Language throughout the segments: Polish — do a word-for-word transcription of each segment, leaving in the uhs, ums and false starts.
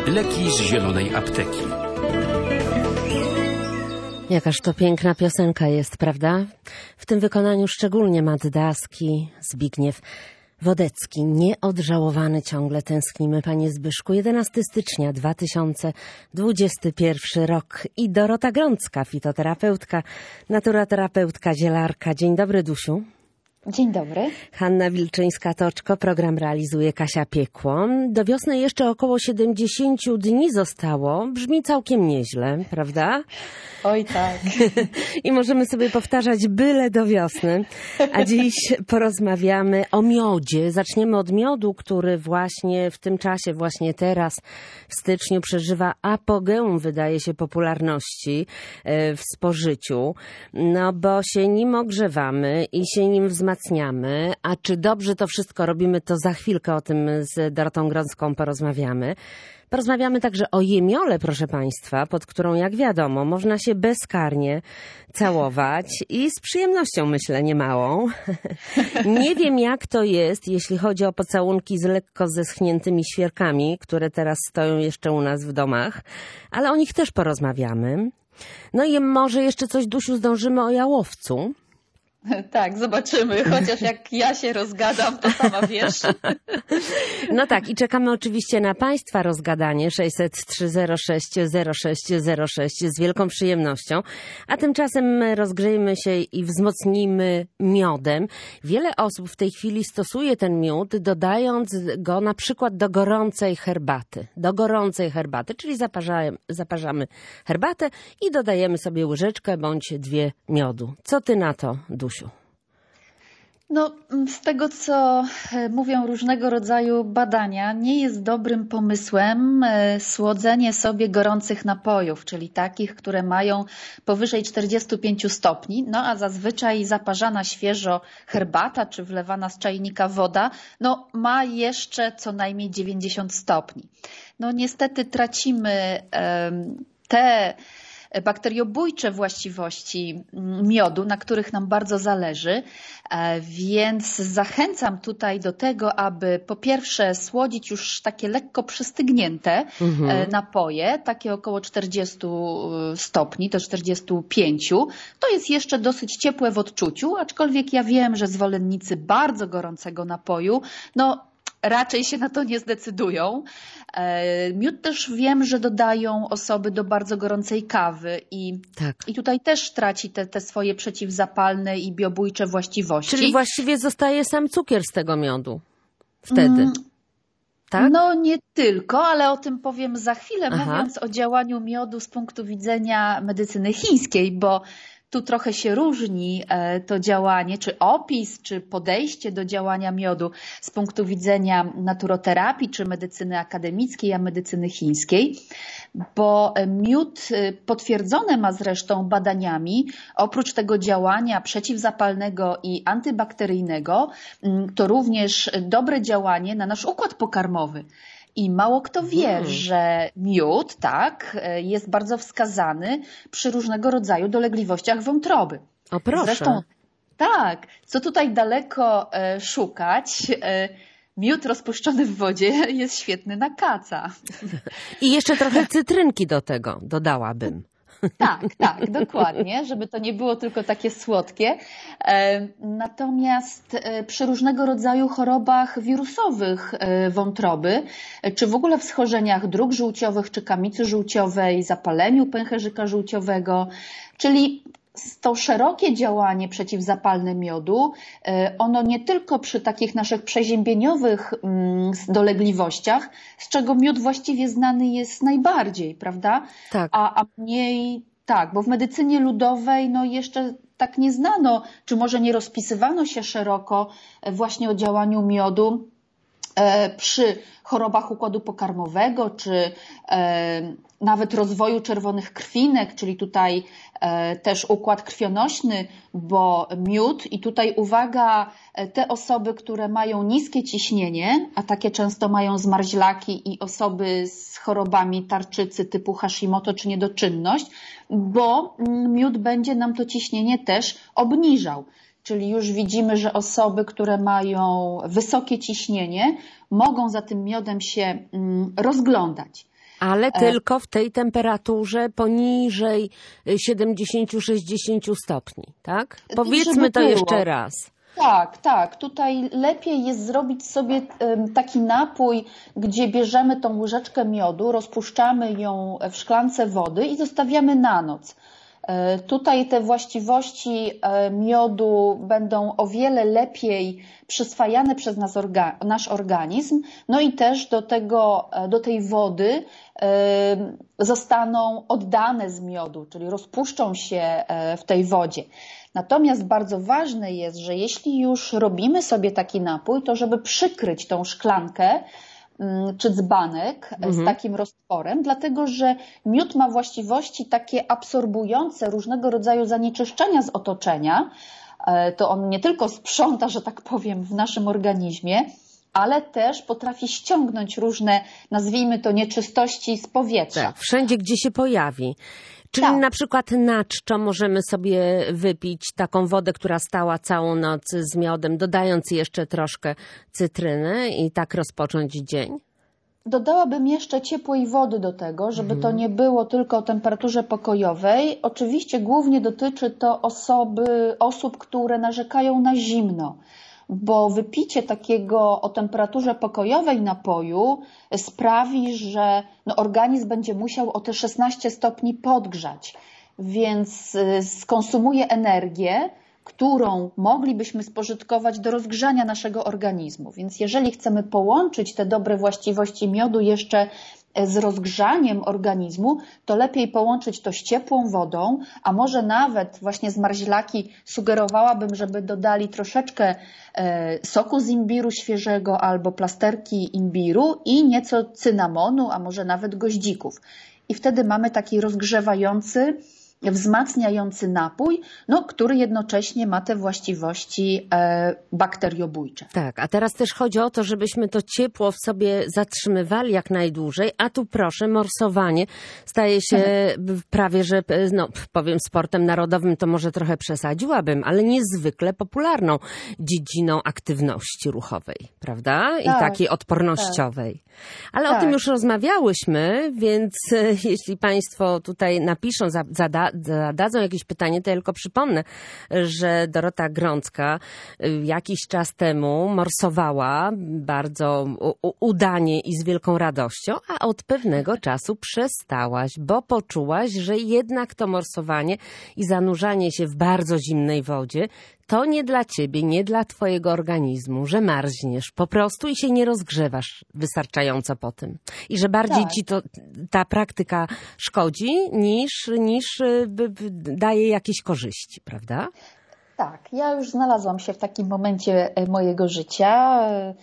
Leki z zielonej apteki. Jakaż to piękna piosenka jest, prawda? W tym wykonaniu szczególnie Matt Daski, Zbigniew Wodecki. Nieodżałowany ciągle tęsknimy, panie Zbyszku. jedenastego stycznia dwa tysiące dwudziesty pierwszy rok. I Dorota Grącka, fitoterapeutka, naturoterapeutka, zielarka. Dzień dobry, Dusiu. Dzień dobry. Hanna Wilczyńska-Toczko, program realizuje Kasia Piekło. Do wiosny jeszcze około siedemdziesiąt dni zostało. Brzmi całkiem nieźle, prawda? Oj tak. I możemy sobie powtarzać byle do wiosny. A dziś porozmawiamy o miodzie. Zaczniemy od miodu, który właśnie w tym czasie, właśnie teraz w styczniu przeżywa apogeum, wydaje się, popularności w spożyciu. No bo się nim ogrzewamy i się nim wzmacniamy. A czy dobrze to wszystko robimy, to za chwilkę o tym z Dorotą Grącką porozmawiamy. Porozmawiamy także o jemiole, proszę państwa, pod którą, jak wiadomo, można się bezkarnie całować i z przyjemnością, myślę, niemałą. Nie wiem, jak to jest, jeśli chodzi o pocałunki z lekko zeschniętymi świerkami, które teraz stoją jeszcze u nas w domach, ale o nich też porozmawiamy. No i może jeszcze coś, Dusiu, zdążymy o jałowcu. Tak, zobaczymy. Chociaż jak ja się rozgadam, to sama wiesz. No tak, i czekamy oczywiście na państwa rozgadanie sześćset trzy zero sześć zero sześć zero sześć z wielką przyjemnością. A tymczasem rozgrzejmy się i wzmocnijmy miodem. Wiele osób w tej chwili stosuje ten miód, dodając go na przykład do gorącej herbaty. Do gorącej herbaty, czyli zaparzamy, zaparzamy herbatę i dodajemy sobie łyżeczkę bądź dwie miodu. Co ty na to, Dusiu? No, z tego, co mówią różnego rodzaju badania, nie jest dobrym pomysłem słodzenie sobie gorących napojów, czyli takich, które mają powyżej czterdziestu pięciu stopni, no a zazwyczaj zaparzana świeżo herbata czy wlewana z czajnika woda, no ma jeszcze co najmniej dziewięćdziesiąt stopni. No niestety tracimy um, te bakteriobójcze właściwości miodu, na których nam bardzo zależy, więc zachęcam tutaj do tego, aby po pierwsze słodzić już takie lekko przystygnięte mhm. napoje, takie około czterdziestu stopni do czterdziestu pięciu. To jest jeszcze dosyć ciepłe w odczuciu, aczkolwiek ja wiem, że zwolennicy bardzo gorącego napoju, no raczej się na to nie zdecydują. Miód też wiem, że dodają osoby do bardzo gorącej kawy i, tak. i tutaj też traci te, te swoje przeciwzapalne i biobójcze właściwości. Czyli właściwie zostaje sam cukier z tego miodu wtedy. Mm. Tak? No nie tylko, ale o tym powiem za chwilę, Aha. mówiąc o działaniu miodu z punktu widzenia medycyny chińskiej, bo tu trochę się różni to działanie, czy opis, czy podejście do działania miodu z punktu widzenia naturoterapii, czy medycyny akademickiej, a medycyny chińskiej, bo miód potwierdzone ma zresztą badaniami, oprócz tego działania przeciwzapalnego i antybakteryjnego, to również dobre działanie na nasz układ pokarmowy. I mało kto wie, hmm. że miód, tak, jest bardzo wskazany przy różnego rodzaju dolegliwościach wątroby. O proszę. Zresztą tak, co tutaj daleko e, szukać, e, miód rozpuszczony w wodzie jest świetny na kaca. I jeszcze trochę cytrynki do tego dodałabym. Tak, tak, dokładnie, żeby to nie było tylko takie słodkie. Natomiast przy różnego rodzaju chorobach wirusowych wątroby, czy w ogóle w schorzeniach dróg żółciowych, czy kamicy żółciowej, zapaleniu pęcherzyka żółciowego, czyli to szerokie działanie przeciwzapalne miodu, ono nie tylko przy takich naszych przeziębieniowych dolegliwościach, z czego miód właściwie znany jest najbardziej, prawda? Tak. A, a mniej, tak, bo w medycynie ludowej no jeszcze tak nie znano, czy może nie rozpisywano się szeroko właśnie o działaniu miodu przy chorobach układu pokarmowego, czy nawet rozwoju czerwonych krwinek, czyli tutaj też układ krwionośny, bo miód i tutaj uwaga, te osoby, które mają niskie ciśnienie, a takie często mają zmarzlaki i osoby z chorobami tarczycy typu Hashimoto czy niedoczynność, bo miód będzie nam to ciśnienie też obniżał. Czyli już widzimy, że osoby, które mają wysokie ciśnienie, mogą za tym miodem się rozglądać. Ale tylko w tej temperaturze poniżej siedemdziesiąt sześćdziesiąt stopni, tak? Powiedzmy to jeszcze raz. Tak, tak. Tutaj lepiej jest zrobić sobie taki napój, gdzie bierzemy tą łyżeczkę miodu, rozpuszczamy ją w szklance wody i zostawiamy na noc. Tutaj te właściwości miodu będą o wiele lepiej przyswajane przez nas orga, nasz organizm, no i też do, tego, do tej wody zostaną oddane z miodu, czyli rozpuszczą się w tej wodzie. Natomiast bardzo ważne jest, że jeśli już robimy sobie taki napój, to żeby przykryć tą szklankę czy dzbanek mhm. z takim roztworem, dlatego że miód ma właściwości takie absorbujące różnego rodzaju zanieczyszczenia z otoczenia. To on nie tylko sprząta, że tak powiem, w naszym organizmie, ale też potrafi ściągnąć różne, nazwijmy to, nieczystości z powietrza. Tak, wszędzie, gdzie się pojawi. Czyli tak. na przykład na czczo możemy sobie wypić taką wodę, która stała całą noc z miodem, dodając jeszcze troszkę cytryny i tak rozpocząć dzień? Dodałabym jeszcze ciepłej wody do tego, żeby mhm. to nie było tylko o temperaturze pokojowej. Oczywiście głównie dotyczy to osoby, osób, które narzekają na zimno, bo wypicie takiego o temperaturze pokojowej napoju sprawi, że no organizm będzie musiał o te szesnaście stopni podgrzać, więc skonsumuje energię, którą moglibyśmy spożytkować do rozgrzania naszego organizmu. Więc jeżeli chcemy połączyć te dobre właściwości miodu jeszcze z rozgrzaniem organizmu, to lepiej połączyć to z ciepłą wodą, a może nawet właśnie zmarzlaki sugerowałabym, żeby dodali troszeczkę soku z imbiru świeżego albo plasterki imbiru i nieco cynamonu, a może nawet goździków. I wtedy mamy taki rozgrzewający, wzmacniający napój, no, który jednocześnie ma te właściwości e, bakteriobójcze. Tak, a teraz też chodzi o to, żebyśmy to ciepło w sobie zatrzymywali jak najdłużej, a tu proszę, morsowanie staje się mhm. prawie, że no, powiem sportem narodowym, to może trochę przesadziłabym, ale niezwykle popularną dziedziną aktywności ruchowej, prawda? I tak, takiej odpornościowej. Tak. Ale tak. o tym już rozmawiałyśmy, więc jeśli Państwo tutaj napiszą, zada, zadadzą jakieś pytanie, to ja tylko przypomnę, że Dorota Grącka jakiś czas temu morsowała bardzo udanie i z wielką radością, a od pewnego czasu przestałaś, bo poczułaś, że jednak to morsowanie i zanurzanie się w bardzo zimnej wodzie to nie dla ciebie, nie dla twojego organizmu, że marzniesz po prostu i się nie rozgrzewasz wystarczająco po tym. I że bardziej tak. ci to, ta praktyka szkodzi niż, niż daje jakieś korzyści, prawda? Tak, ja już znalazłam się w takim momencie mojego życia,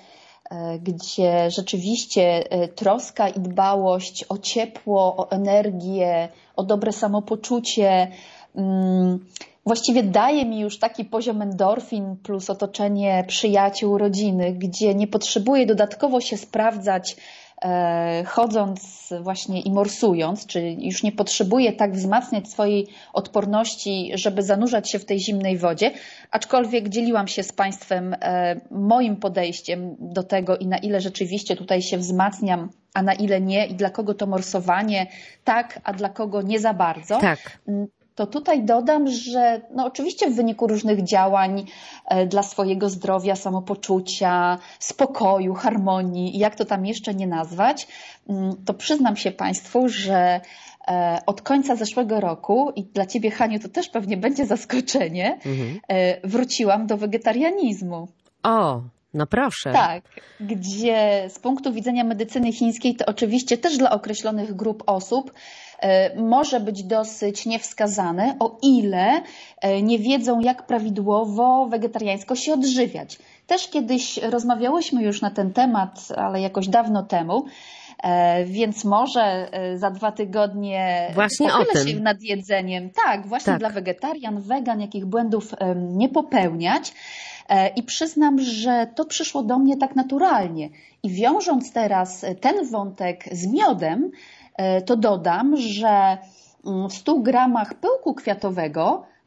gdzie rzeczywiście troska i dbałość o ciepło, o energię, o dobre samopoczucie właściwie daje mi już taki poziom endorfin plus otoczenie przyjaciół, rodziny, gdzie nie potrzebuję dodatkowo się sprawdzać e, chodząc właśnie i morsując, czyli już nie potrzebuję tak wzmacniać swojej odporności, żeby zanurzać się w tej zimnej wodzie, aczkolwiek dzieliłam się z Państwem e, moim podejściem do tego i na ile rzeczywiście tutaj się wzmacniam, a na ile nie i dla kogo to morsowanie tak, a dla kogo nie za bardzo. Tak. To tutaj dodam, że no oczywiście w wyniku różnych działań dla swojego zdrowia, samopoczucia, spokoju, harmonii, jak to tam jeszcze nie nazwać, to przyznam się Państwu, że od końca zeszłego roku, i dla Ciebie, Haniu, to też pewnie będzie zaskoczenie, mhm. wróciłam do wegetarianizmu. O, no proszę. Tak, gdzie z punktu widzenia medycyny chińskiej to oczywiście też dla określonych grup osób może być dosyć niewskazane, o ile nie wiedzą, jak prawidłowo wegetariańsko się odżywiać. Też kiedyś rozmawiałyśmy już na ten temat, ale jakoś dawno temu, więc może za dwa tygodnie właśnie pochylę się nad jedzeniem. Tak, właśnie tak. Dla wegetarian, wegan, jakich błędów nie popełniać. I przyznam, że to przyszło do mnie tak naturalnie. I wiążąc teraz ten wątek z miodem, to dodam, że w stu gramach pyłku kwiatowego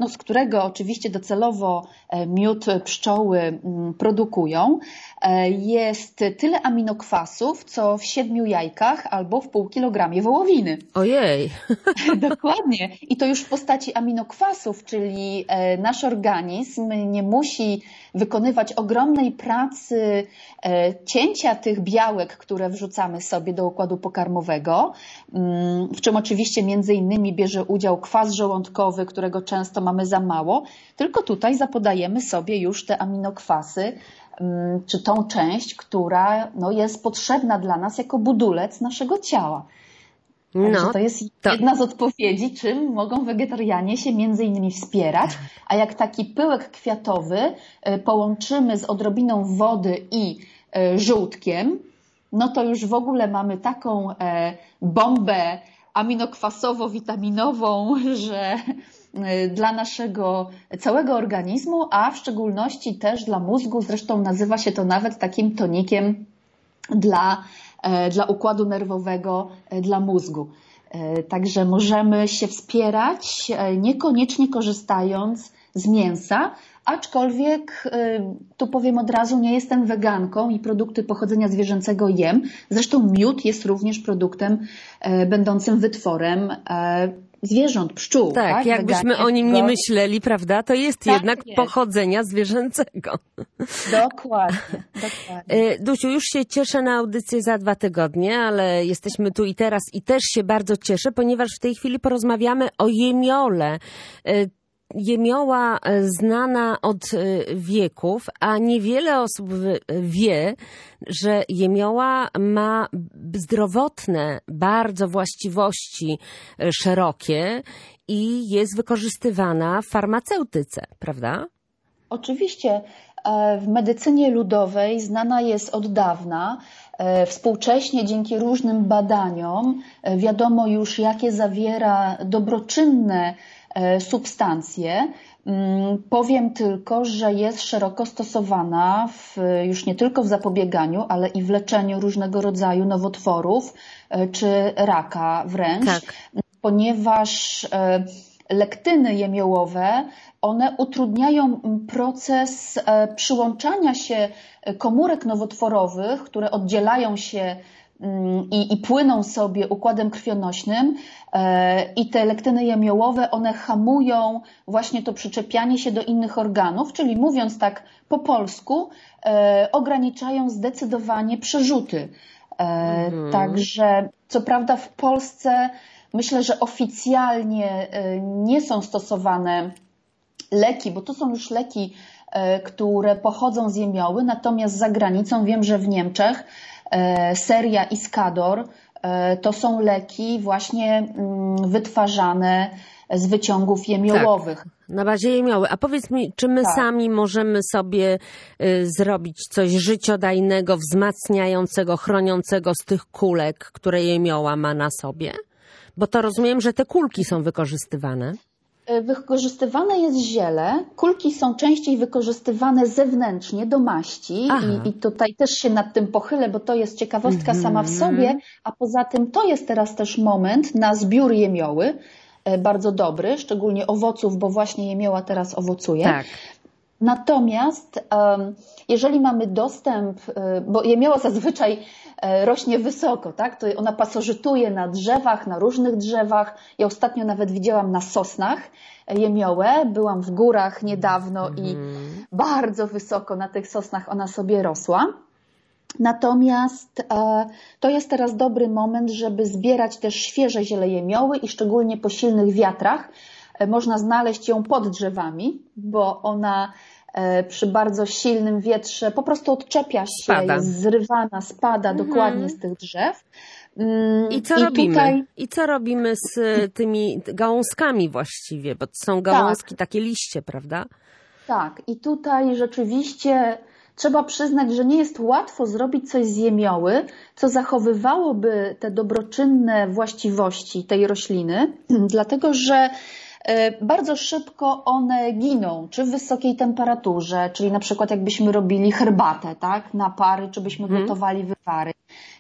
no, z którego oczywiście docelowo miód pszczoły produkują, jest tyle aminokwasów, co w siedmiu jajkach albo w pół kilogramie wołowiny. Ojej! Dokładnie. I to już w postaci aminokwasów, czyli nasz organizm nie musi wykonywać ogromnej pracy cięcia tych białek, które wrzucamy sobie do układu pokarmowego, w czym oczywiście między innymi bierze udział kwas żołądkowy, którego często mamy za mało, tylko tutaj zapodajemy sobie już te aminokwasy, czy tą część, która no, jest potrzebna dla nas jako budulec naszego ciała. Także No, to jest to... jedna z odpowiedzi, czym mogą wegetarianie się między innymi wspierać, a jak taki pyłek kwiatowy połączymy z odrobiną wody i żółtkiem, no to już w ogóle mamy taką bombę aminokwasowo-witaminową, że dla naszego całego organizmu, a w szczególności też dla mózgu, zresztą nazywa się to nawet takim tonikiem dla, dla układu nerwowego, dla mózgu. Także możemy się wspierać, niekoniecznie korzystając z mięsa, aczkolwiek tu powiem od razu, nie jestem weganką i produkty pochodzenia zwierzęcego jem. Zresztą miód jest również produktem będącym wytworem zwierząt, pszczół. Tak, tak? jakbyśmy Weganie o nim nie go... myśleli, prawda, to jest tak jednak jest. pochodzenia zwierzęcego. Dokładnie, dokładnie. Dusiu, już się cieszę na audycję za dwa tygodnie, ale jesteśmy tu i teraz i też się bardzo cieszę, ponieważ w tej chwili porozmawiamy o jemiole. Jemioła znana od wieków, a niewiele osób wie, że jemioła ma zdrowotne bardzo właściwości szerokie i jest wykorzystywana w farmaceutyce, prawda? Oczywiście. W medycynie ludowej znana jest od dawna. Współcześnie dzięki różnym badaniom wiadomo już, jakie zawiera dobroczynne substancje. Powiem tylko, że jest szeroko stosowana w, już nie tylko w zapobieganiu, ale i w leczeniu różnego rodzaju nowotworów czy raka wręcz, tak. Ponieważ lektyny jemiołowe, one utrudniają proces przyłączania się komórek nowotworowych, które oddzielają się i, i płyną sobie układem krwionośnym, i te lektyny jemiołowe, one hamują właśnie to przyczepianie się do innych organów, czyli mówiąc tak po polsku, ograniczają zdecydowanie przerzuty. Mhm. Także co prawda w Polsce myślę, że oficjalnie nie są stosowane leki, bo to są już leki, które pochodzą z jemioły, natomiast za granicą wiem, że w Niemczech Seria i Skador to są leki właśnie wytwarzane z wyciągów jemiołowych. Tak, na bazie jemioły. A powiedz mi, czy my tak. sami możemy sobie y, zrobić coś życiodajnego, wzmacniającego, chroniącego z tych kulek, które jemioła ma na sobie? Bo to rozumiem, że te kulki są wykorzystywane. Wykorzystywane jest ziele. Kulki są częściej wykorzystywane zewnętrznie do maści i, i tutaj też się nad tym pochylę, bo to jest ciekawostka mm-hmm. sama w sobie, a poza tym to jest teraz też moment na zbiór jemioły, bardzo dobry, szczególnie owoców, bo właśnie jemioła teraz owocuje. Tak. Natomiast jeżeli mamy dostęp, bo jemioła zazwyczaj rośnie wysoko, tak? To ona pasożytuje na drzewach, na różnych drzewach. Ja ostatnio nawet widziałam na sosnach jemiołę. Byłam w górach niedawno mm. i bardzo wysoko na tych sosnach ona sobie rosła. Natomiast e, to jest teraz dobry moment, żeby zbierać też świeże ziele jemioły i szczególnie po silnych wiatrach e, można znaleźć ją pod drzewami, bo ona e, przy bardzo silnym wietrze po prostu odczepia się, spada. Jest zrywana, spada mhm. dokładnie z tych drzew. Mm, I co I robimy? Tutaj... I co robimy z tymi gałązkami właściwie, bo są gałązki, tak. takie liście, prawda? Tak, i tutaj rzeczywiście trzeba przyznać, że nie jest łatwo zrobić coś z jemioły, co zachowywałoby te dobroczynne właściwości tej rośliny, dlatego że bardzo szybko one giną, czy w wysokiej temperaturze, czyli na przykład jakbyśmy robili herbatę, tak, na pary, czy byśmy hmm. gotowali wywary.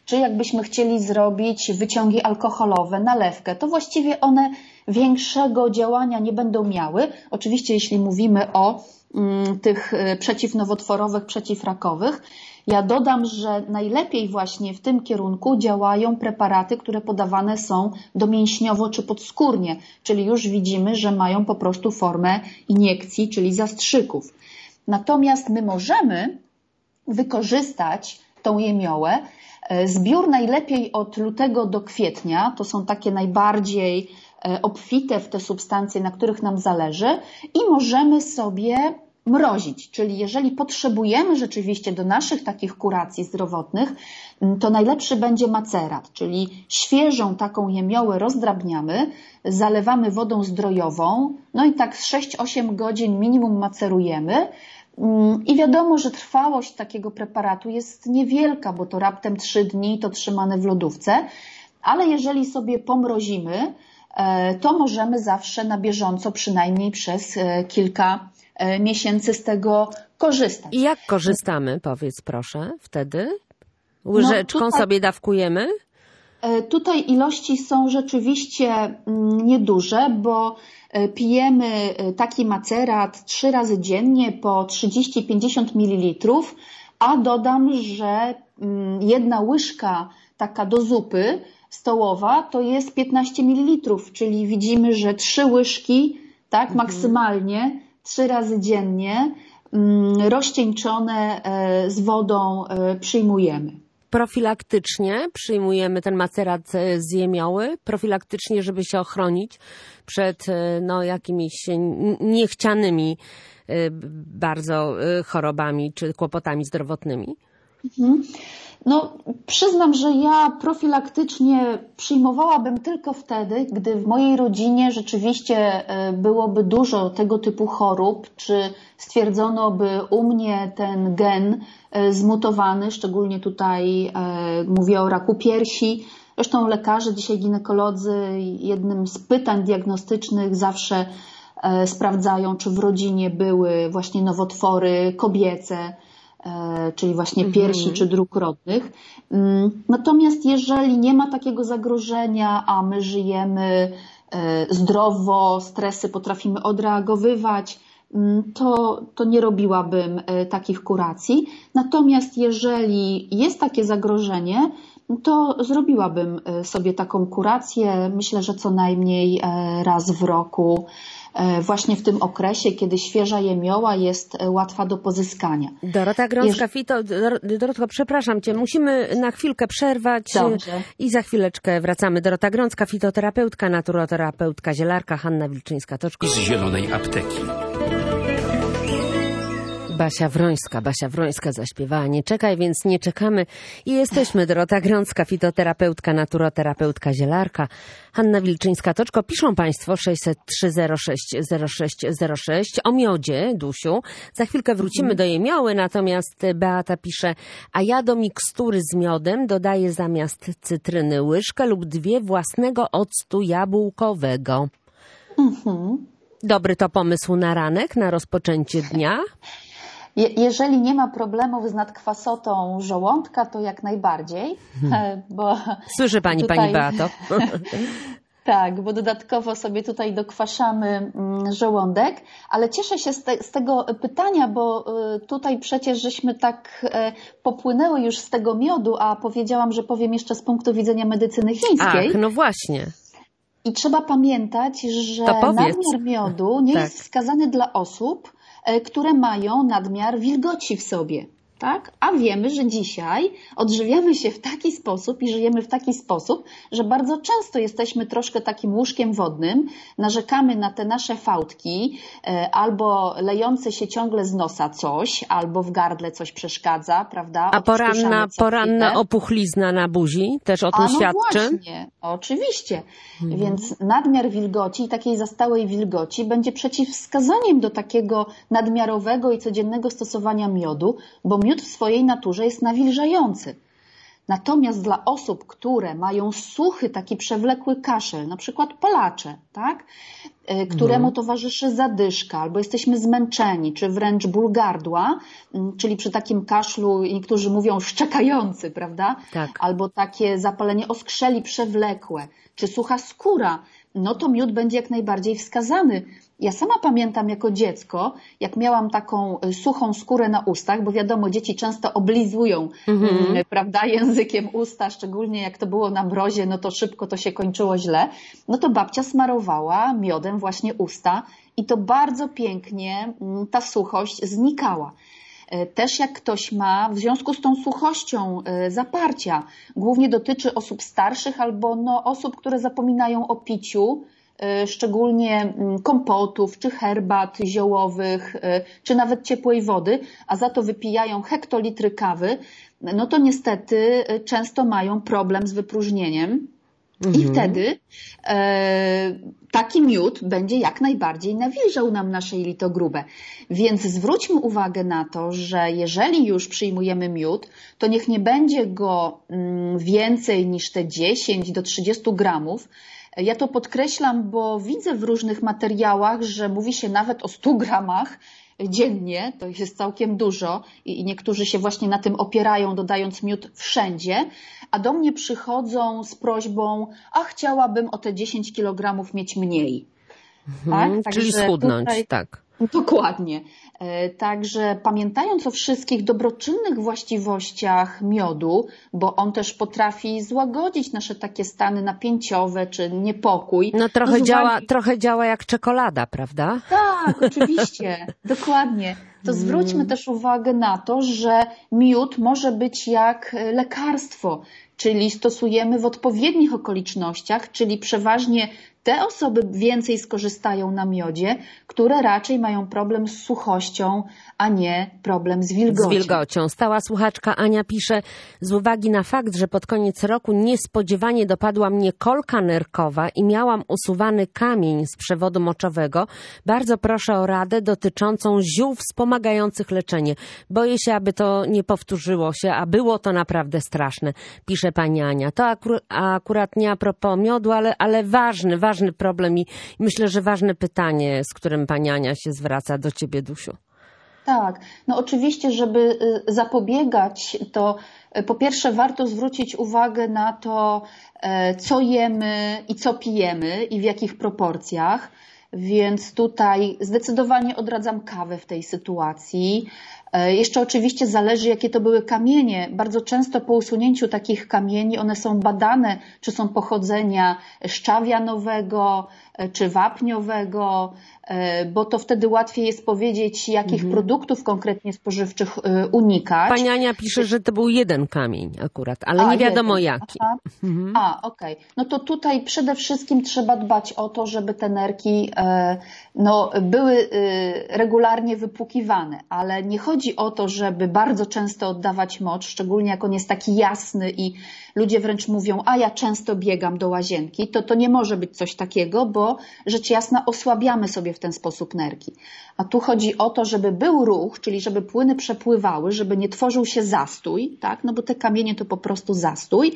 czy jakbyśmy chcieli zrobić wyciągi alkoholowe, nalewkę, to właściwie one większego działania nie będą miały. Oczywiście jeśli mówimy o mm, tych przeciwnowotworowych, przeciwrakowych. Ja dodam, że najlepiej właśnie w tym kierunku działają preparaty, które podawane są domięśniowo czy podskórnie, czyli już widzimy, że mają po prostu formę iniekcji, czyli zastrzyków. Natomiast my możemy wykorzystać tą jemiołę. Zbiór najlepiej od lutego do kwietnia, to są takie najbardziej obfite w te substancje, na których nam zależy i możemy sobie mrozić, czyli jeżeli potrzebujemy rzeczywiście do naszych takich kuracji zdrowotnych, to najlepszy będzie macerat, czyli świeżą taką jemiołę rozdrabniamy, zalewamy wodą zdrojową, no i tak sześć osiem godzin minimum macerujemy. I wiadomo, że trwałość takiego preparatu jest niewielka, bo to raptem trzy dni to trzymane w lodówce, ale jeżeli sobie pomrozimy, to możemy zawsze na bieżąco, przynajmniej przez kilka miesięcy z tego korzystać. I jak korzystamy, powiedz proszę, wtedy? Łyżeczką no tutaj, sobie dawkujemy? Tutaj ilości są rzeczywiście nieduże, bo pijemy taki macerat trzy razy dziennie po trzydzieści do pięćdziesięciu mililitrów, a dodam, że jedna łyżka taka do zupy stołowa to jest piętnaście mililitrów, czyli widzimy, że trzy łyżki, tak, mhm. maksymalnie, trzy razy dziennie rozcieńczone z wodą przyjmujemy. Profilaktycznie przyjmujemy ten macerat z jemioły, profilaktycznie, żeby się ochronić przed no, jakimiś niechcianymi bardzo chorobami czy kłopotami zdrowotnymi. Mhm. No, przyznam, że ja profilaktycznie przyjmowałabym tylko wtedy, gdy w mojej rodzinie rzeczywiście byłoby dużo tego typu chorób, czy stwierdzono by u mnie ten gen zmutowany, szczególnie tutaj mówię o raku piersi. Zresztą lekarze, dzisiaj ginekolodzy, jednym z pytań diagnostycznych zawsze sprawdzają, czy w rodzinie były właśnie nowotwory kobiece, czyli właśnie piersi mhm. czy dróg rodnych. Natomiast jeżeli nie ma takiego zagrożenia, a my żyjemy zdrowo, stresy potrafimy odreagowywać, to, to nie robiłabym takich kuracji. Natomiast jeżeli jest takie zagrożenie, to zrobiłabym sobie taką kurację, myślę, że co najmniej raz w roku, właśnie w tym okresie, kiedy świeża jemioła jest łatwa do pozyskania. Dorota Grącka-Fito, Dorotko, przepraszam Cię, musimy na chwilkę przerwać. Dobrze. I za chwileczkę wracamy. Dorota Grącka, fitoterapeutka, naturoterapeutka, zielarka, Hanna Wilczyńska-Toczko. Z Zielonej Apteki. Basia Wrońska, Basia Wrońska zaśpiewała Nie czekaj, więc nie czekamy. I jesteśmy. Dorota Grącka, fitoterapeutka, naturoterapeutka, zielarka, Hanna Wilczyńska-Toczko. Piszą Państwo sześćset trzy zero sześć zero sześć zero sześć o miodzie, Dusiu. Za chwilkę wrócimy do jemioły, natomiast Beata pisze, a ja do mikstury z miodem dodaję zamiast cytryny łyżkę lub dwie własnego octu jabłkowego. Mhm. Dobry to pomysł na ranek, na rozpoczęcie dnia? Jeżeli nie ma problemów z nadkwasotą żołądka, to jak najbardziej. Hmm. Bo Słyszy Pani, tutaj... Pani Beato. Tak, bo dodatkowo sobie tutaj dokwaszamy żołądek, ale cieszę się z, te, z tego pytania, bo tutaj przecież żeśmy tak popłynęły już z tego miodu, a powiedziałam, że powiem jeszcze z punktu widzenia medycyny chińskiej. Ach, no właśnie. I trzeba pamiętać, że nadmiar miodu nie tak. jest wskazany dla osób, które mają nadmiar wilgoci w sobie. Tak? A wiemy, że dzisiaj odżywiamy się w taki sposób i żyjemy w taki sposób, że bardzo często jesteśmy troszkę takim łóżkiem wodnym, narzekamy na te nasze fałdki, albo lejące się ciągle z nosa coś, albo w gardle coś przeszkadza, prawda? A poranna, poranna opuchlizna na buzi też o tym A no świadczy? Właśnie, oczywiście. Mhm. Więc nadmiar wilgoci i takiej zastałej wilgoci będzie przeciwwskazaniem do takiego nadmiarowego i codziennego stosowania miodu, bo miód w swojej naturze jest nawilżający. Natomiast dla osób, które mają suchy, taki przewlekły kaszel, na przykład palacze, tak? któremu mhm. towarzyszy zadyszka, albo jesteśmy zmęczeni, czy wręcz ból gardła, czyli przy takim kaszlu niektórzy mówią szczekający, prawda? Tak. Albo takie zapalenie oskrzeli przewlekłe, czy sucha skóra, no to miód będzie jak najbardziej wskazany. Ja sama pamiętam jako dziecko, jak miałam taką suchą skórę na ustach, bo wiadomo, dzieci często oblizują, mm-hmm. prawda, językiem usta, szczególnie jak to było na mrozie, no to szybko to się kończyło źle, no to babcia smarowała miodem właśnie usta i to bardzo pięknie ta suchość znikała. Też jak ktoś ma w związku z tą suchością zaparcia, głównie dotyczy osób starszych albo no, osób, które zapominają o piciu, szczególnie kompotów, czy herbat ziołowych, czy nawet ciepłej wody, a za to wypijają hektolitry kawy, no to niestety często mają problem z wypróżnieniem. Mhm. I wtedy e, taki miód będzie jak najbardziej nawilżał nam nasze jelito grube. Więc zwróćmy uwagę na to, że jeżeli już przyjmujemy miód, to niech nie będzie go mm, więcej niż te dziesięć do trzydziestu gramów. Ja to podkreślam, bo widzę w różnych materiałach, że mówi się nawet o stu gramach dziennie, to jest całkiem dużo i niektórzy się właśnie na tym opierają, dodając miód wszędzie, a do mnie przychodzą z prośbą, a chciałabym o te dziesięć kilogramów mieć mniej. Mhm, tak? Czyli Także schudnąć, tutaj... tak. Dokładnie. Także pamiętając o wszystkich dobroczynnych właściwościach miodu, bo on też potrafi złagodzić nasze takie stany napięciowe czy niepokój. No trochę, no, działa, uwagi... trochę działa jak czekolada, prawda? Tak, oczywiście, dokładnie. To zwróćmy mm. też uwagę na to, że miód może być jak lekarstwo, czyli stosujemy w odpowiednich okolicznościach, czyli przeważnie te osoby więcej skorzystają na miodzie, które raczej mają problem z suchością, a nie problem z wilgocią. Z wilgocią. Stała słuchaczka Ania pisze, z uwagi na fakt, że pod koniec roku niespodziewanie dopadła mnie kolka nerkowa i miałam usuwany kamień z przewodu moczowego, bardzo proszę o radę dotyczącą ziół wspomagających leczenie. Boję się, aby to nie powtórzyło się, a było to naprawdę straszne, pisze pani Ania. To akur- akurat nie a propos miodu, ale, ale ważny, ważny Ważny problem i myślę, że ważne pytanie, z którym pani Ania się zwraca do ciebie, Dusiu. Tak, no oczywiście, żeby zapobiegać, to po pierwsze warto zwrócić uwagę na to, co jemy i co pijemy i w jakich proporcjach, więc tutaj zdecydowanie odradzam kawę w tej sytuacji. Jeszcze oczywiście zależy, jakie to były kamienie. Bardzo często po usunięciu takich kamieni one są badane, czy są pochodzenia szczawianowego, czy wapniowego, bo to wtedy łatwiej jest powiedzieć, jakich mhm. produktów konkretnie spożywczych unikać. Pani Ania pisze, że to był jeden kamień akurat, ale A, nie wiadomo jeden. jaki. Mhm. A, okej. Okay. No to tutaj przede wszystkim trzeba dbać o to, żeby te nerki no, były regularnie wypłukiwane, ale nie chodzi o to, żeby bardzo często oddawać mocz, szczególnie jak on jest taki jasny i ludzie wręcz mówią, a ja często biegam do łazienki, to to nie może być coś takiego, bo rzecz jasna osłabiamy sobie w ten sposób nerki. A tu chodzi o to, żeby był ruch, czyli żeby płyny przepływały, żeby nie tworzył się zastój, tak? No bo te kamienie to po prostu zastój.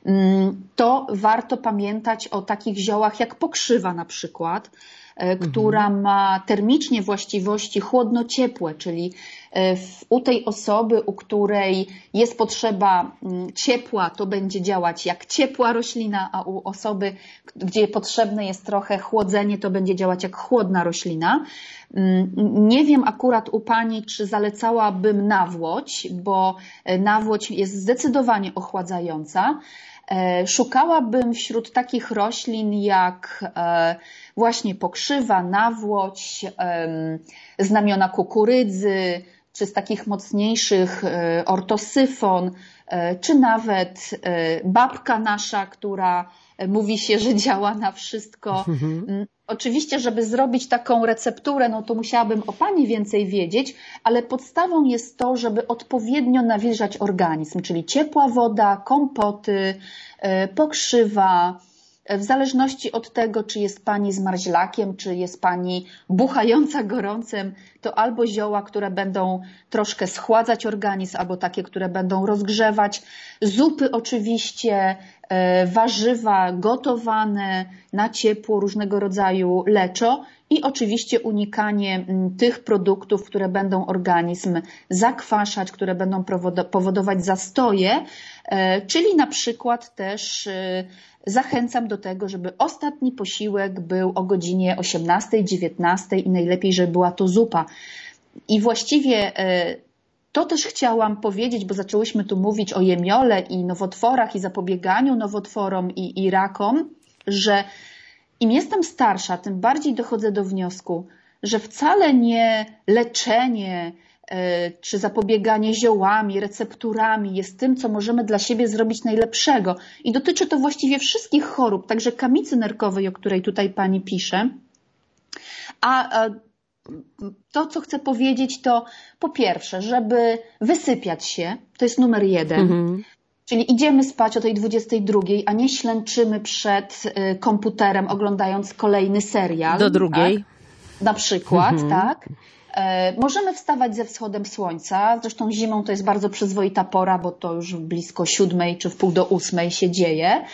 To warto pamiętać o takich ziołach jak pokrzywa na przykład, która ma termicznie właściwości chłodno-ciepłe, czyli w, u tej osoby, u której jest potrzeba ciepła, to będzie działać jak ciepła roślina, a u osoby, gdzie potrzebne jest trochę chłodzenie, to będzie działać jak chłodna roślina. Nie wiem akurat u pani, czy zalecałabym nawłoć, bo nawłoć jest zdecydowanie ochładzająca. Szukałabym wśród takich roślin jak właśnie pokrzywa, nawłoć, znamiona kukurydzy, czy z takich mocniejszych ortosyfon, czy nawet babka nasza, która mówi się, że działa na wszystko. Mhm. Oczywiście, żeby zrobić taką recepturę, no to musiałabym o pani więcej wiedzieć, ale podstawą jest to, żeby odpowiednio nawilżać organizm, czyli ciepła woda, kompoty, pokrzywa, W zależności od tego, czy jest pani z marzlakiem, czy jest pani buchająca gorącem, to albo zioła, które będą troszkę schładzać organizm, albo takie, które będą rozgrzewać. Zupy oczywiście, warzywa gotowane na ciepło, różnego rodzaju leczo i oczywiście unikanie tych produktów, które będą organizm zakwaszać, które będą powodować zastoje, czyli na przykład też zachęcam do tego, żeby ostatni posiłek był o godzinie osiemnastej, dziewiętnastej i najlepiej, żeby była to zupa. I właściwie to też chciałam powiedzieć, bo zaczęłyśmy tu mówić o jemiole i nowotworach i zapobieganiu nowotworom i, i rakom, że im jestem starsza, tym bardziej dochodzę do wniosku, że wcale nie leczenie czy zapobieganie ziołami, recepturami jest tym, co możemy dla siebie zrobić najlepszego. I dotyczy to właściwie wszystkich chorób, także kamicy nerkowej, o której tutaj pani pisze. A to, co chcę powiedzieć, to po pierwsze, żeby wysypiać się, to jest numer jeden. Mhm. Czyli idziemy spać o tej dwudziestej drugiej, a nie ślęczymy przed komputerem, oglądając kolejny serial. Do drugiej. Tak? Na przykład, mhm. tak. Możemy wstawać ze wschodem słońca, zresztą zimą to jest bardzo przyzwoita pora, bo to już blisko siódmej czy w pół do ósmej się dzieje.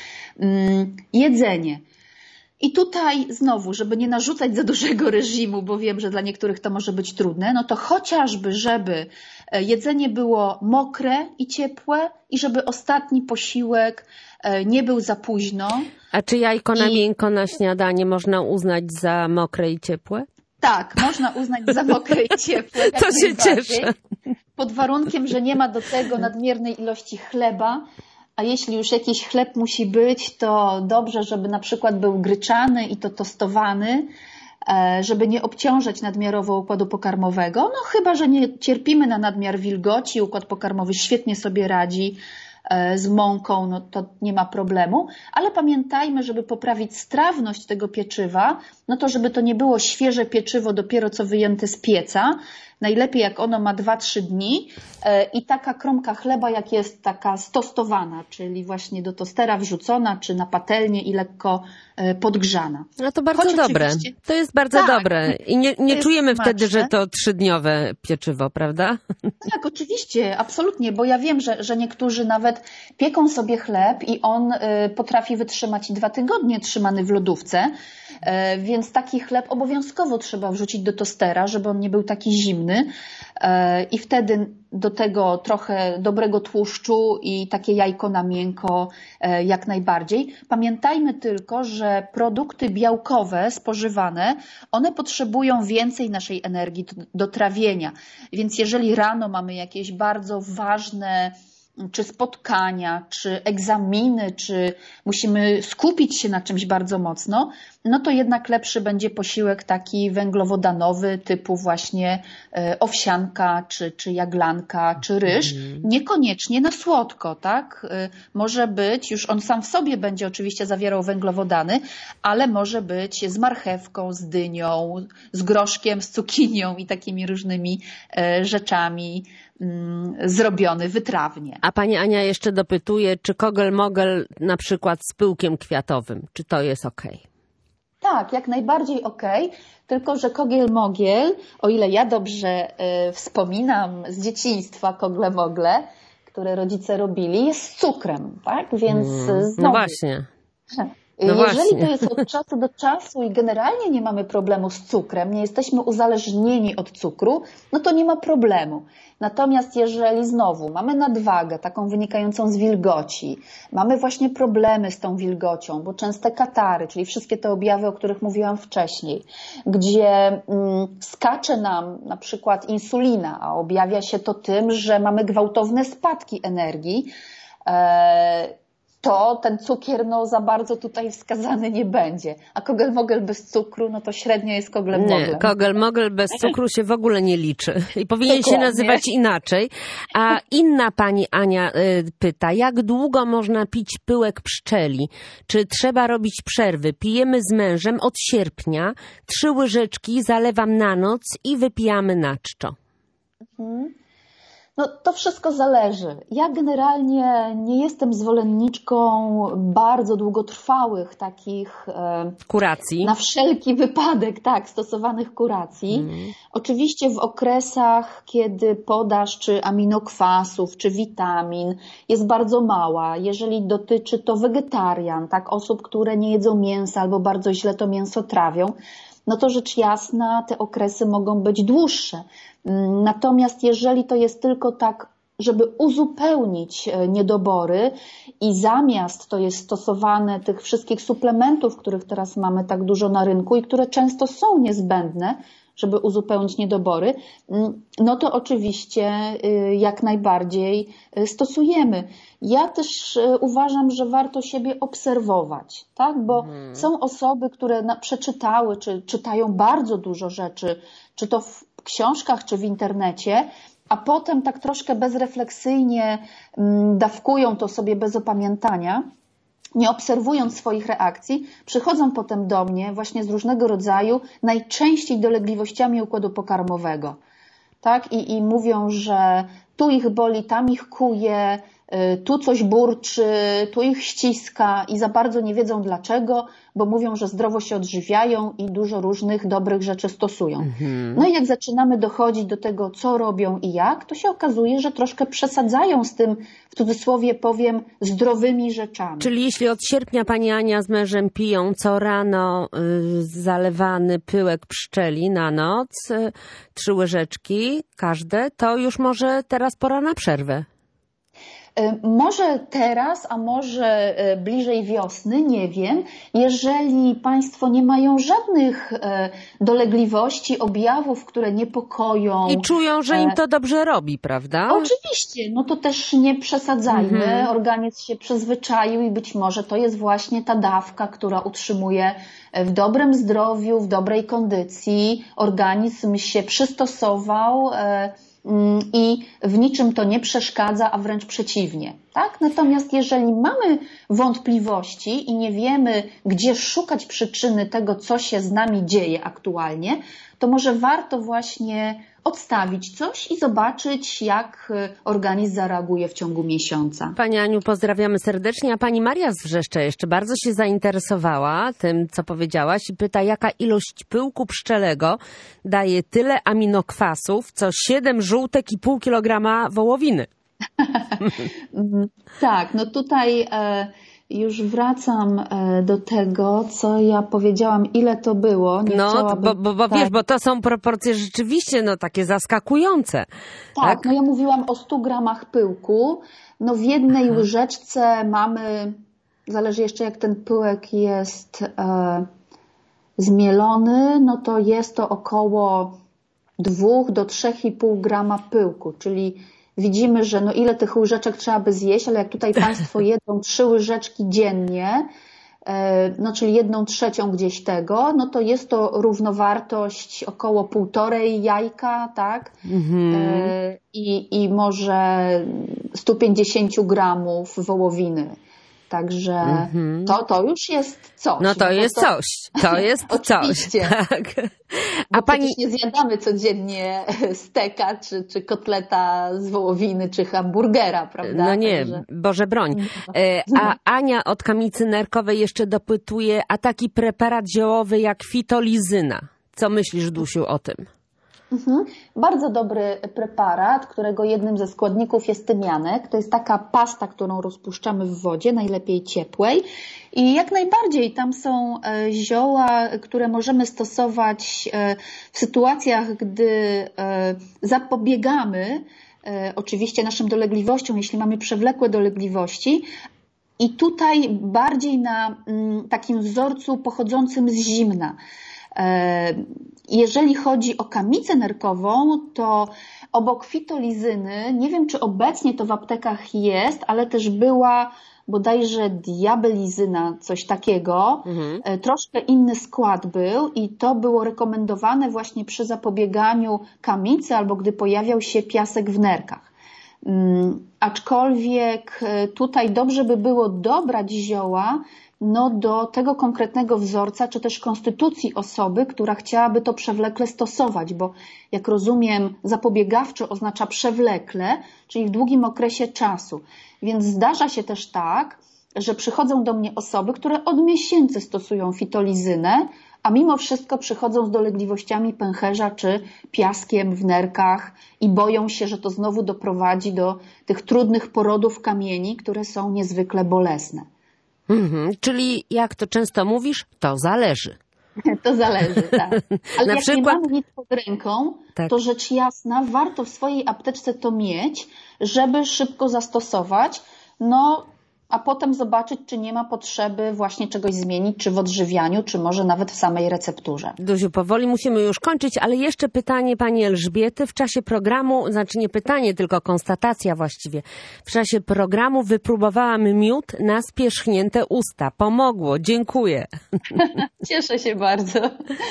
Jedzenie. I tutaj znowu, żeby nie narzucać za dużego reżimu, bo wiem, że dla niektórych to może być trudne, no to chociażby, żeby jedzenie było mokre i ciepłe i żeby ostatni posiłek nie był za późno. A czy jajko na I... miękko na śniadanie można uznać za mokre i ciepłe? Tak, można uznać za mokre i ciepłe. To się cieszę. Pod warunkiem, że nie ma do tego nadmiernej ilości chleba, a jeśli już jakiś chleb musi być, to dobrze, żeby na przykład był gryczany i to tostowany, żeby nie obciążać nadmiarowo układu pokarmowego. No chyba, że nie cierpimy na nadmiar wilgoci, układ pokarmowy świetnie sobie radzi z mąką, no to nie ma problemu, ale pamiętajmy, żeby poprawić strawność tego pieczywa, no to żeby to nie było świeże pieczywo dopiero co wyjęte z pieca, najlepiej jak ono ma dwa trzy dni i taka kromka chleba jak jest taka stostowana, czyli właśnie do tostera wrzucona, czy na patelnię i lekko podgrzana. No to bardzo Choć dobre. To jest bardzo tak, dobre. I nie, nie czujemy wtedy, że to trzydniowe pieczywo, prawda? Tak, oczywiście, absolutnie, bo ja wiem, że, że niektórzy nawet pieką sobie chleb i on potrafi wytrzymać i dwa tygodnie trzymany w lodówce, więc taki chleb obowiązkowo trzeba wrzucić do tostera, żeby on nie był taki zimny i wtedy do tego trochę dobrego tłuszczu i takie jajko na miękko jak najbardziej. Pamiętajmy tylko, że produkty białkowe spożywane, one potrzebują więcej naszej energii do trawienia, więc jeżeli rano mamy jakieś bardzo ważne czy spotkania, czy egzaminy, czy musimy skupić się na czymś bardzo mocno, no to jednak lepszy będzie posiłek taki węglowodanowy typu właśnie owsianka, czy, czy jaglanka, czy ryż. Niekoniecznie na słodko, tak? Może być, już on sam w sobie będzie oczywiście zawierał węglowodany, ale może być z marchewką, z dynią, z groszkiem, z cukinią i takimi różnymi rzeczami zrobiony wytrawnie. A pani Ania jeszcze dopytuje, czy kogel-mogel na przykład z pyłkiem kwiatowym, czy to jest okej? Okay? Tak, jak najbardziej okej, okay, tylko że kogiel-mogiel, o ile ja dobrze y, wspominam z dzieciństwa kogle-mogle, które rodzice robili, jest z cukrem, tak? Więc hmm, znowu, no właśnie. No Jeżeli właśnie. to jest od czasu do czasu i generalnie nie mamy problemu z cukrem, nie jesteśmy uzależnieni od cukru, no to nie ma problemu. Natomiast jeżeli znowu mamy nadwagę taką wynikającą z wilgoci, mamy właśnie problemy z tą wilgocią, bo częste katary, czyli wszystkie te objawy, o których mówiłam wcześniej, gdzie mm, skacze nam na przykład insulina, a objawia się to tym, że mamy gwałtowne spadki energii, e, to ten cukier no, za bardzo tutaj wskazany nie będzie. A kogel-mogel bez cukru, no to średnio jest koglem-moglem. Nie, kogel-mogel bez cukru się w ogóle nie liczy. I powinien Dokładnie. się nazywać inaczej. A inna pani Ania y, pyta, jak długo można pić pyłek pszczeli? Czy trzeba robić przerwy? Pijemy z mężem od sierpnia. Trzy łyżeczki zalewam na noc i wypijamy na czczo. Mhm. No to wszystko zależy. Ja generalnie nie jestem zwolenniczką bardzo długotrwałych takich e, kuracji. Na wszelki wypadek, tak, stosowanych kuracji. Mm. Oczywiście w okresach, kiedy podaż czy aminokwasów, czy witamin jest bardzo mała, jeżeli dotyczy to wegetarian, tak, osób, które nie jedzą mięsa albo bardzo źle to mięso trawią, no to rzecz jasna te okresy mogą być dłuższe. Natomiast jeżeli to jest tylko tak, żeby uzupełnić niedobory i zamiast to jest stosowane tych wszystkich suplementów, których teraz mamy tak dużo na rynku i które często są niezbędne, żeby uzupełnić niedobory, no to oczywiście jak najbardziej stosujemy. Ja też uważam, że warto siebie obserwować, tak? Bo hmm. są osoby, które przeczytały, czy czytają bardzo dużo rzeczy, czy to w książkach, czy w internecie, a potem tak troszkę bezrefleksyjnie dawkują to sobie bez opamiętania, nie obserwując swoich reakcji, przychodzą potem do mnie właśnie z różnego rodzaju, najczęściej dolegliwościami układu pokarmowego. Tak? I, i mówią, że tu ich boli, tam ich kuje, tu coś burczy, tu ich ściska i za bardzo nie wiedzą dlaczego, bo mówią, że zdrowo się odżywiają i dużo różnych dobrych rzeczy stosują. Mhm. No i jak zaczynamy dochodzić do tego, co robią i jak, to się okazuje, że troszkę przesadzają z tym, w cudzysłowie powiem, zdrowymi rzeczami. Czyli jeśli od sierpnia pani Ania z mężem piją co rano y, zalewany pyłek pszczeli na noc, y, trzy łyżeczki każde, to już może teraz pora na przerwę. Może teraz, a może bliżej wiosny, nie wiem. Jeżeli Państwo nie mają żadnych dolegliwości, objawów, które niepokoją. I czują, że im to dobrze robi, prawda? Oczywiście, no to też nie przesadzajmy. Mhm. Organizm się przyzwyczaił i być może to jest właśnie ta dawka, która utrzymuje w dobrym zdrowiu, w dobrej kondycji. Organizm się przystosował i w niczym to nie przeszkadza, a wręcz przeciwnie. Tak? Natomiast jeżeli mamy wątpliwości i nie wiemy, gdzie szukać przyczyny tego, co się z nami dzieje aktualnie, to może warto właśnie odstawić coś i zobaczyć, jak organizm zareaguje w ciągu miesiąca. Pani Aniu, pozdrawiamy serdecznie, a pani Maria z Wrzeszcza jeszcze bardzo się zainteresowała tym, co powiedziałaś i pyta, jaka ilość pyłku pszczelego daje tyle aminokwasów, co siedem żółtek i pół kilograma wołowiny. Tak, no tutaj e, już wracam e, do tego, co ja powiedziałam, ile to było. Nie no, chciałabym, bo, bo, bo tak. wiesz, bo to są proporcje rzeczywiście no takie zaskakujące. Tak, tak, no ja mówiłam o stu gramach pyłku. No w jednej Aha. łyżeczce mamy, zależy jeszcze jak ten pyłek jest e, zmielony, no to jest to około dwóch do trzech i pół grama pyłku, czyli widzimy, że no ile tych łyżeczek trzeba by zjeść, ale jak tutaj Państwo jedzą trzy łyżeczki dziennie, no czyli jedną trzecią gdzieś tego, no to jest to równowartość około półtorej jajka, tak? Mhm. I, i może sto pięćdziesiąt gramów wołowiny. Także mm-hmm. to, to już jest coś. No to no jest to... coś. To jest coś. Tak. A pani nie zjadamy codziennie steka, czy, czy kotleta z wołowiny, czy hamburgera, prawda? No nie, Także... Boże broń. A Ania od Kamicy Nerkowej jeszcze dopytuje, a taki preparat ziołowy jak fitolizyna. Co myślisz, Dusiu, o tym? Mhm. Bardzo dobry preparat, którego jednym ze składników jest tymianek. To jest taka pasta, którą rozpuszczamy w wodzie, najlepiej ciepłej. I jak najbardziej tam są zioła, które możemy stosować w sytuacjach, gdy zapobiegamy oczywiście naszym dolegliwościom, jeśli mamy przewlekłe dolegliwości. I tutaj bardziej na takim wzorcu pochodzącym z zimna. Jeżeli chodzi o kamicę nerkową, to obok fitolizyny, nie wiem czy obecnie to w aptekach jest, ale też była bodajże diabelizyna, coś takiego. Mhm. Troszkę inny skład był i to było rekomendowane właśnie przy zapobieganiu kamicy albo gdy pojawiał się piasek w nerkach. Um, aczkolwiek tutaj dobrze by było dobrać zioła no, do tego konkretnego wzorca, czy też konstytucji osoby, która chciałaby to przewlekle stosować, bo jak rozumiem, zapobiegawczy oznacza przewlekle, czyli w długim okresie czasu. Więc zdarza się też tak, że przychodzą do mnie osoby, które od miesięcy stosują fitolizynę, a mimo wszystko przychodzą z dolegliwościami pęcherza czy piaskiem w nerkach i boją się, że to znowu doprowadzi do tych trudnych porodów kamieni, które są niezwykle bolesne. Mhm, czyli jak to często mówisz, to zależy. To zależy, tak. Ale Na jak przykład... nie mamy nic pod ręką, tak. to rzecz jasna, warto w swojej apteczce to mieć, żeby szybko zastosować, no a potem zobaczyć, czy nie ma potrzeby właśnie czegoś zmienić, czy w odżywianiu, czy może nawet w samej recepturze. Duziu, powoli musimy już kończyć, ale jeszcze pytanie pani Elżbiety. W czasie programu, znaczy nie pytanie, tylko konstatacja właściwie. W czasie programu wypróbowałam miód na spierzchnięte usta. Pomogło, dziękuję. Cieszę się bardzo.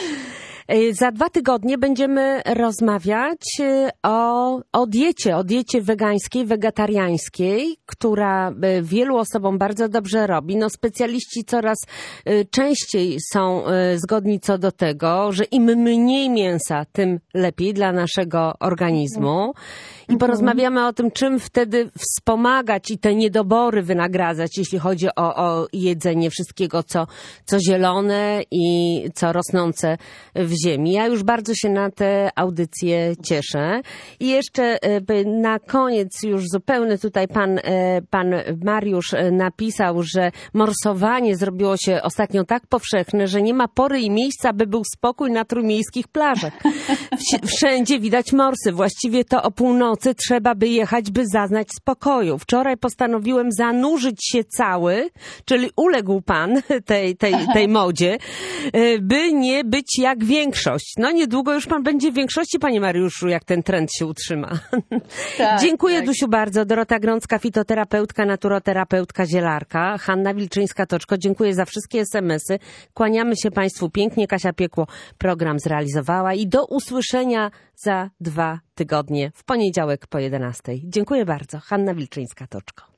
Za dwa tygodnie będziemy rozmawiać o, o diecie, o diecie wegańskiej, wegetariańskiej, która wielu osobom bardzo dobrze robi. No, specjaliści coraz częściej są zgodni co do tego, że im mniej mięsa, tym lepiej dla naszego organizmu. I porozmawiamy o tym, czym wtedy wspomagać i te niedobory wynagradzać, jeśli chodzi o, o jedzenie wszystkiego, co, co zielone i co rosnące w ziemi. Ja już bardzo się na tę audycję cieszę. I jeszcze na koniec już zupełny tutaj pan, pan Mariusz napisał, że morsowanie zrobiło się ostatnio tak powszechne, że nie ma pory i miejsca, by był spokój na trójmiejskich plażach. Wszędzie widać morsy. Właściwie to o północy trzeba by jechać, by zaznać spokoju. Wczoraj postanowiłem zanurzyć się cały, czyli uległ pan tej, tej, tej modzie, by nie być jak większość. No niedługo już pan będzie w większości, panie Mariuszu, jak ten trend się utrzyma. Tak, Dziękuję, tak. Dusiu, bardzo. Dorota Grącka, fitoterapeutka, naturoterapeutka, zielarka. Hanna Wilczyńska-Toczko, dziękuję za wszystkie esemesy. Kłaniamy się państwu pięknie. Kasia Piekło program zrealizowała i do usłyszenia za dwa tygodnie w poniedziałek po jedenastej. Dziękuję bardzo. Hanna Wilczyńska-Toczko.